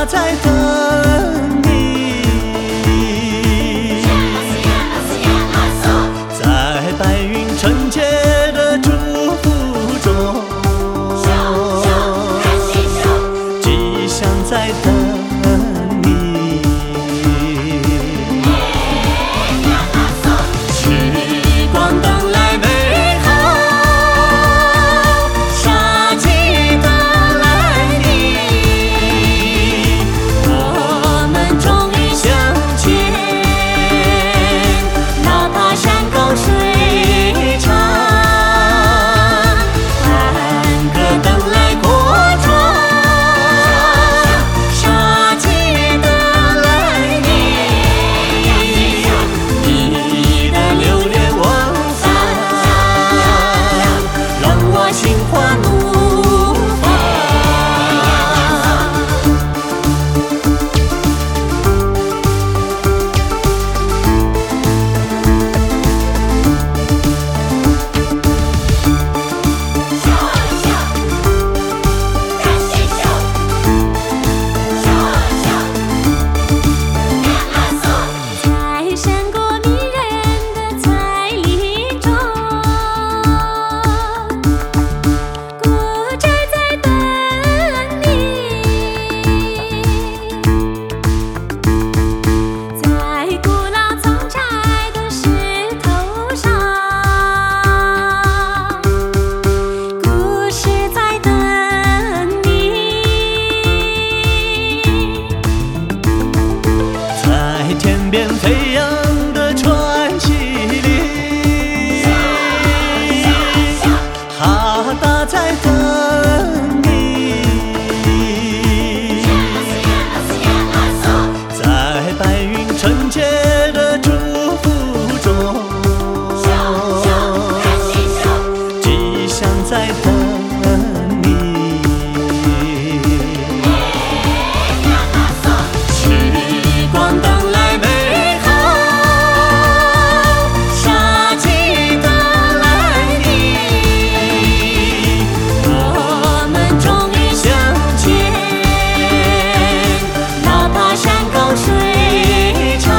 在等你，在白云纯洁的祝福中，吉祥在等你。时光等来美好，夏季等来你，我们终于相见，哪怕山高水长，安歌等来过庄，夏季等来你，你的流连忘返，让我心花怒放。在山谷迷人的彩丽中，古宅在等你，在古老藏寨的石头上，故事在等你。在天边飞扬的传奇里，哈达在等你，在白云纯洁的祝福中，吉祥在等你。时光等来美好，夏季等来你，我们终于相见，哪怕山高水长，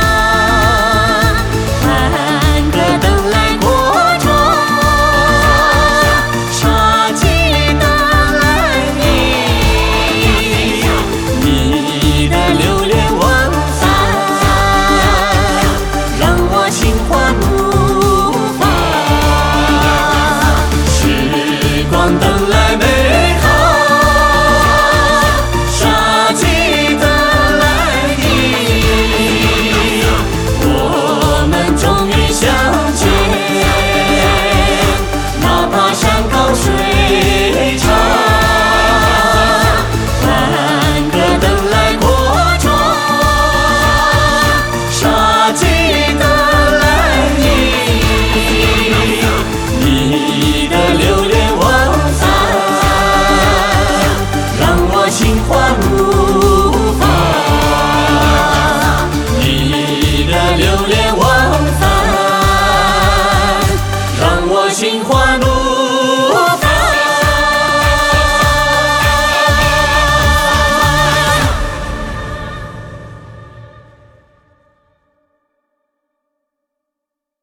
安歌等来过庄，夏季等来你，你的流连忘返，让我心花怒放。时光等来美好，夏季等来你，我们终于相见，哪怕山高水长，安歌等来过庄，夏季等来你，你的流连忘返，让我心花怒放。你的流连忘返，让我心花